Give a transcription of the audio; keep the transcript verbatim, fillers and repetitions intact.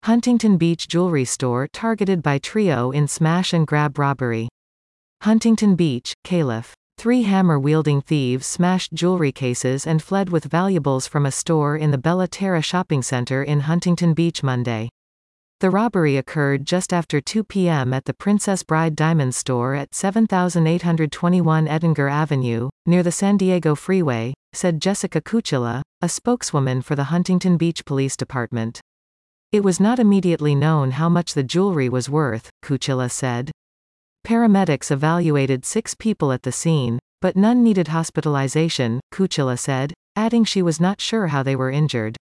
Huntington Beach jewelry store targeted by trio in smash and grab robbery. Huntington Beach, Calif. Three hammer-wielding thieves smashed jewelry cases and fled with valuables from a store in the Bella Terra shopping center in Huntington Beach Monday. The robbery occurred just after two p m at the Princess Bride Diamond store at seventy-eight twenty-one Edinger Avenue, near the San Diego Freeway, said Jessica Cucilla, a spokeswoman for the Huntington Beach Police Department. It was not immediately known how much the jewelry was worth, Cucilla said. Paramedics evaluated six people at the scene, but none needed hospitalization, Cucilla said, adding she was not sure how they were injured.